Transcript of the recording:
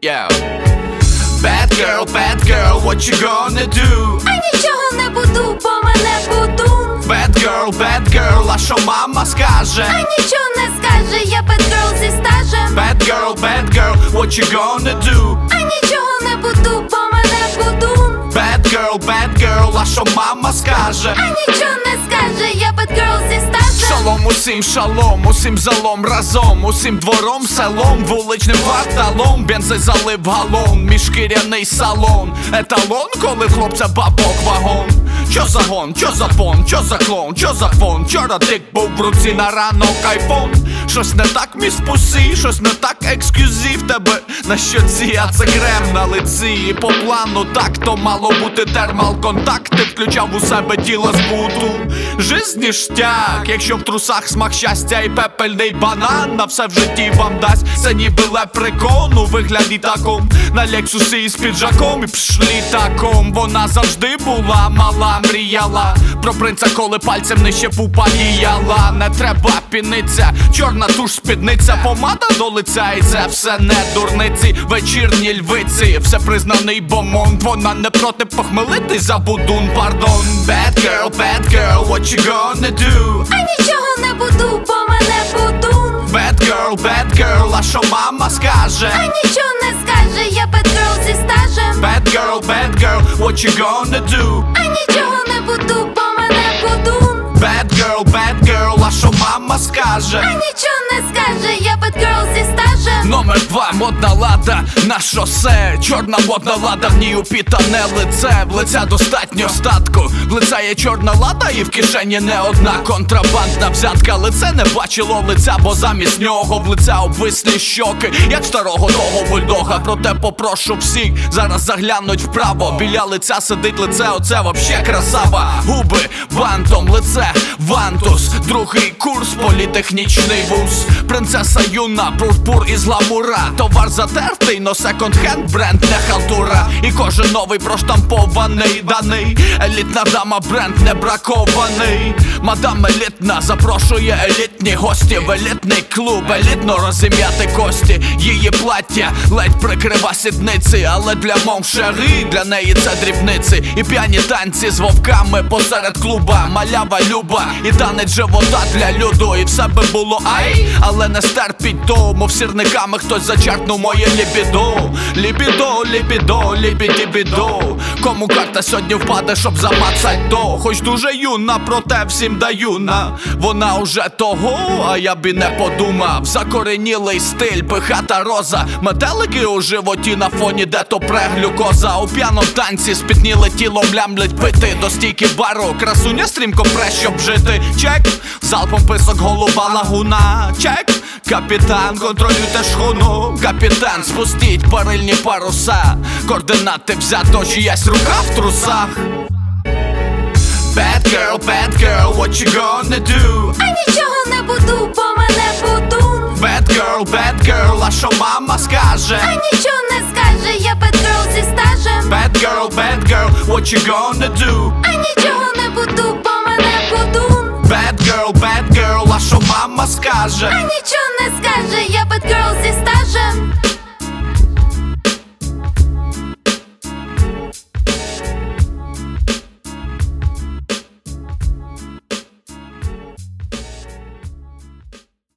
Yeah. Bad girl, what you gonna do? А нічого не буду, бо мене будун. Bad girl, а що мама скаже? А нічого не скаже, я bad girl зі стажем. Bad girl, what you gonna do? А нічого не буду, бо мене будун. Bad girl, а що мама скаже? А нічого не скаже, я bad girl зі стажем. Шалом, усім залом разом, усім двором, селом, вуличним кварталом. Бензи залив галон, міжшкіряний салон. Еталон, коли хлопця бабок вагон. Чо за гон, чо за пон, чо за клон, чо за фон? Вчора тик був в руці на ранок айфон. Щось не так, міс пусі, щось не так, ексклюзив. Тебе на щоці, а це крем на лиці. І по плану так, то мало бути термал-контакт. Ти включав у себе тіло збуту. Жизнь ніштяк, якщо в трусах смак щастя і пепельний банан на все в житті вам дасть. Це ніби лепрекон у вигляді таком. На лексусі із піджаком і літаком. Вона завжди була мала, мріяла про принца, коли пальцем нижче пупа діяла. Не треба піниться, чорна туш спідниця, помада до лиця, і це все не дурниці. Вечірні львиці, все признаний бомонд. Вона не проти похмелитись за будун, пардон. Bad girl, what you gonna do? А нічого не буду, бо мене будун. Bad girl, а що мама скаже? А нічого не скаже, я bad girl зі стажем. Bad girl, what you gonna do? А нічого не буду, бо мене будун. Bad girl, а що мама скаже? А нічого не скаже, я bad girl зі стажем. Номер 2, модна лада на шосе. Чорна модна лада, в ній упітане лице. В лиця достатньо статку. В лиця є чорна лада і в кишені не одна контрабандна взятка. Лице не бачило лиця, бо замість нього в лиця обвислі щоки, як старого того бульдога. Проте попрошу всіх зараз заглянуть вправо. Біля лиця сидить лице, оце вообще красава. Губи бантом, лице вантус. Другий курс, політехнічний вуз. Принцеса юна, пурпур із гламура. Товар затертий, но секонд-хенд бренд, не халтура. І кожен новий проштампований даний. Елітна дама, бренд не бракований. Мадам елітна запрошує елітні гості в елітний клуб, елітно розім'яти кості. Її плаття ледь прикрива сідниці, але для мов шари, для неї це дрібниці. І п'яні танці з вовками посеред клуба. Малява люба і танець живота для люду. І все би було ай, але не стерпіть тому. Сірниками хтось зачеркнув моє лібідо. Лібідо, лібідібідо. Кому карта сьогодні впаде, щоб замацать то. Хоч дуже юна, проте всім даю на. Вона уже того, а я б і не подумав. Закоренілий стиль, пихата роза. Метелики у животі на фоні, де то преглюкоза. У п'яном танці спітніле тілом лямлять пити. До стійки бару, красуня стрімко пре, щоб жити. Чек, залпом писок голуба лагуна. Чек, капітан, контролюйте шхуну. Капітан, спустіть парильні паруса. Координати взято, чиясь рука в трусах. Bad girl, what you gonna do? А нічого не буду, бо мене будун. Bad girl, а що мама скаже? А нічого не скаже, я bad girl зі стажем. Bad girl, what you gonna do? А нічого не буду, бо мене будун. Bad girl, а що мама скаже? А нічого не скаже,